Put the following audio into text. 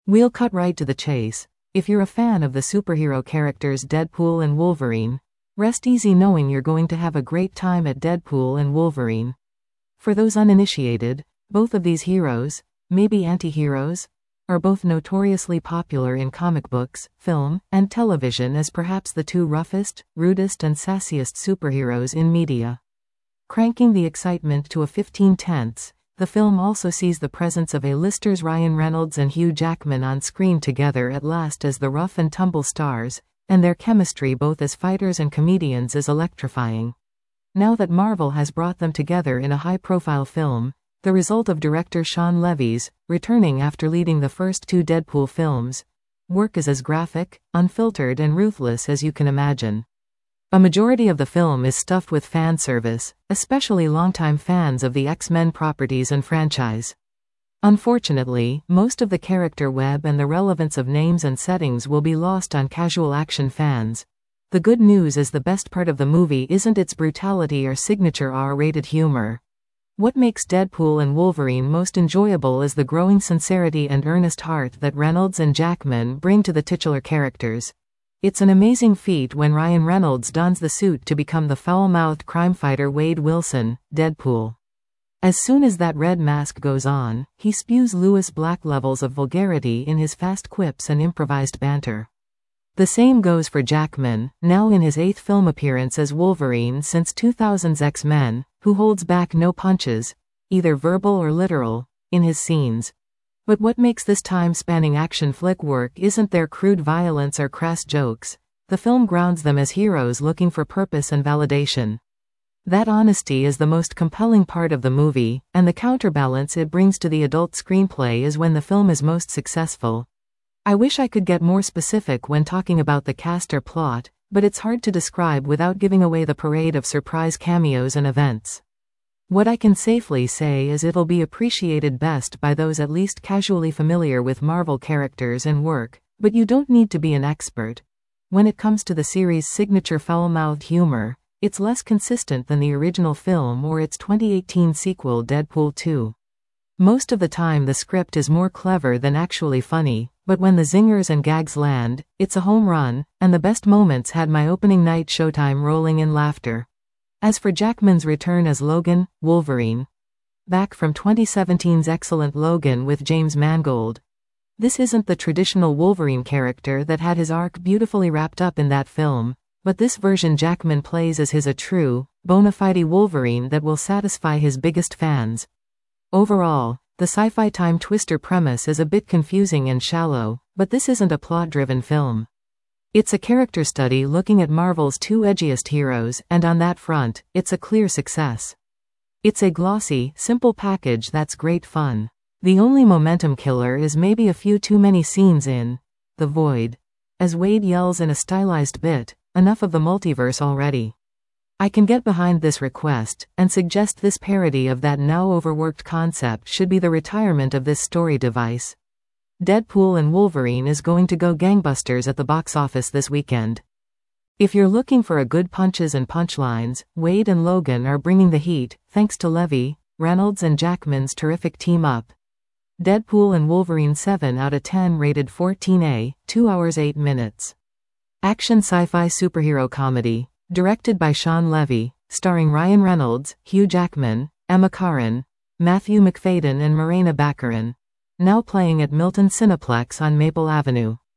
We'll cut right to the chase. If you're a fan of the superhero characters Deadpool and Wolverine, rest easy knowing you're going to have a great time at Deadpool and Wolverine. For those uninitiated, both of these heroes, maybe anti-heroes, are both notoriously popular in comic books, film, and television as perhaps the two roughest, rudest and sassiest superheroes in media. Cranking the excitement to a 15/10, the film also sees the presence of A-listers Ryan Reynolds and Hugh Jackman on screen together at last as the rough and tumble stars, and their chemistry both as fighters and comedians is electrifying. Now that Marvel has brought them together in a high-profile film, the result of director Sean Levy's, returning after leading the first two Deadpool films, work is as graphic, unfiltered and ruthless as you can imagine. A majority of the film is stuffed with fan service, especially longtime fans of the X-Men properties and franchise. Unfortunately, most of the character web and the relevance of names and settings will be lost on casual action fans. The good news is the best part of the movie isn't its brutality or signature R-rated humor. What makes Deadpool and Wolverine most enjoyable is the growing sincerity and earnest heart that Reynolds and Jackman bring to the titular characters. It's an amazing feat when Ryan Reynolds dons the suit to become the foul-mouthed crime fighter Wade Wilson, Deadpool. As soon as that red mask goes on, he spews Lewis Black levels of vulgarity in his fast quips and improvised banter. The same goes for Jackman, now in his 8th film appearance as Wolverine since 2000's X-Men, who holds back no punches, either verbal or literal, in his scenes. But what makes this time-spanning action flick work isn't their crude violence or crass jokes. The film grounds them as heroes looking for purpose and validation. That honesty is the most compelling part of the movie, and the counterbalance it brings to the adult screenplay is when the film is most successful. I wish I could get more specific when talking about the cast or plot, but it's hard to describe without giving away the parade of surprise cameos and events. What I can safely say is it'll be appreciated best by those at least casually familiar with Marvel characters and work, but you don't need to be an expert. When it comes to the series' signature foul-mouthed humor, it's less consistent than the original film or its 2018 sequel Deadpool 2. Most of the time the script is more clever than actually funny, but when the zingers and gags land, it's a home run, and the best moments had my opening night showtime rolling in laughter. As for Jackman's return as Logan, Wolverine, back from 2017's excellent Logan with James Mangold, this isn't the traditional Wolverine character that had his arc beautifully wrapped up in that film, but this version Jackman plays as a true, bona fide Wolverine that will satisfy his biggest fans. Overall, the sci-fi time twister premise is a bit confusing and shallow, but this isn't a plot-driven film. It's a character study looking at Marvel's two edgiest heroes, and on that front, it's a clear success. It's a glossy, simple package that's great fun. The only momentum killer is maybe a few too many scenes in The Void. As Wade yells in a stylized bit, "Enough of the multiverse already." I can get behind this request, and suggest this parody of that now overworked concept should be the retirement of this story device. Deadpool and Wolverine is going to go gangbusters at the box office this weekend. If you're looking for a good punches and punchlines, Wade and Logan are bringing the heat, thanks to Levy, Reynolds and Jackman's terrific team-up. Deadpool and Wolverine 7 out of 10 rated 14A, 2 hours 8 minutes. Action sci-fi superhero comedy, directed by Sean Levy, starring Ryan Reynolds, Hugh Jackman, Emma Corrin, Matthew Macfadyen and Morena Baccarin. Now playing at Milton Cineplex on Maple Avenue.